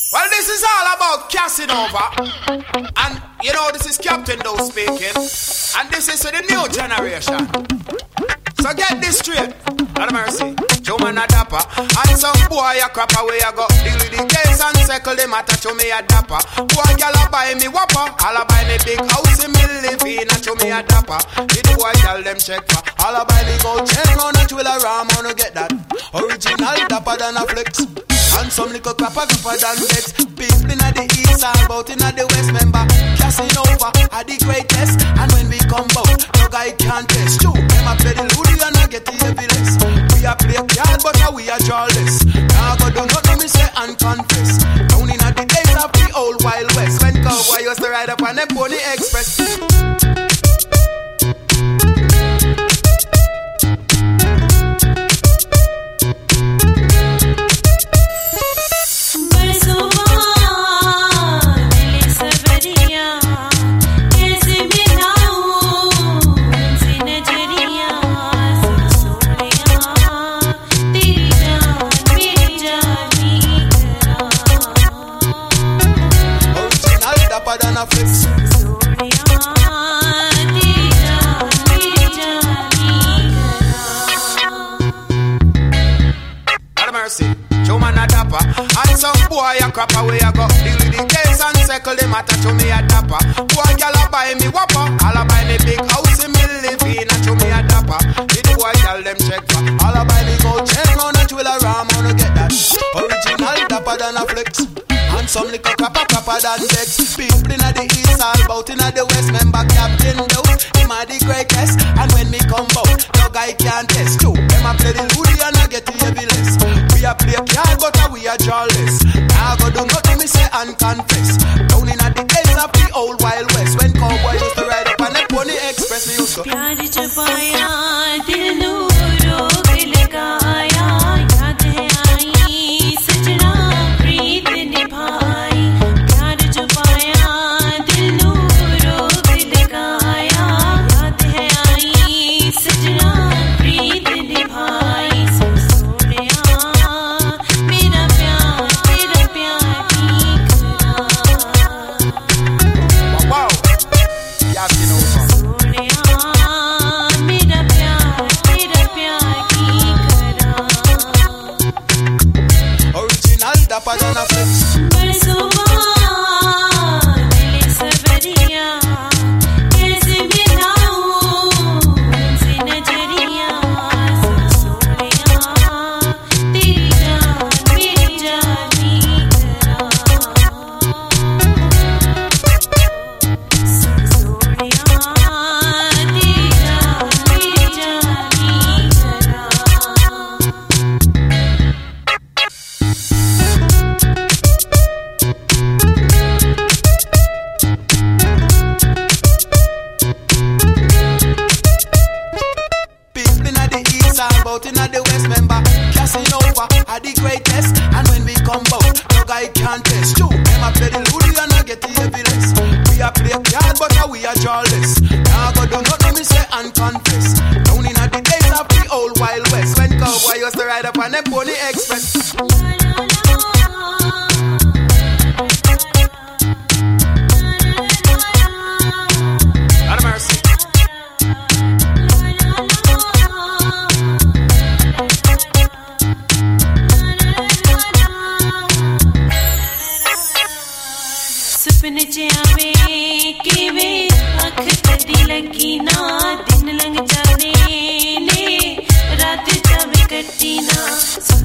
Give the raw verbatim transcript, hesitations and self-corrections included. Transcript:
Well, this is all about Casanova. And, you know, this is Captain Doe speaking. And this is to the new generation. So get this straight. Lord of mercy. Joe man a dapper. And some boy a crapper where you go. Deal with the case and settle the matter. Show me a dapper. Boy y'all a buy me whopper. All a buy me big house in me live in. And show me a dapper. The boy y'all them check for. All a buy me gold chain. On a jewel around. Wanna get that. Original dapper than a flex. And some little crapper crapper than vex. People in the east and about in the west. Member Casanova are the greatest. And when we come out, no guy can't test you. Them a play the Ludi and I get the evidence. We a play card but now we are jawless. Now go do nothing me say and confess. Down in the days of the old Wild West. When cowboy used to ride up on the Pony Express. Crapper where you go. Deal with the case and settle the matter. To me a dapper. Boy y'all a buy me whopper. All a buy me big house in me live in. And to me a dapper. The boy y'all them check for. All a buy me gold chain. On a jewel around. Wanna get that. Original dapper than a flex. And some little crapper crapper than vex. People in the east all bout in the west. Member Captain Doe. Him a the greatest. And when me come out, no guy can test you. Them a play the Ludi and I get the evidence. We a play card but we are jawless. I go do nothing me say and confess. Down in at the ends of the old Wild West. When cowboy used to ride up on the Pony Express. We used to प्यार छुपाया दिल नूरों पे लगाया याद है आई सजना प्रीत निभाई प्यार छुपाया दिल नूरों पे लगाया याद है आई सजना प्रीत निभाई दिन लंग जाने ने रात जावे कटी ना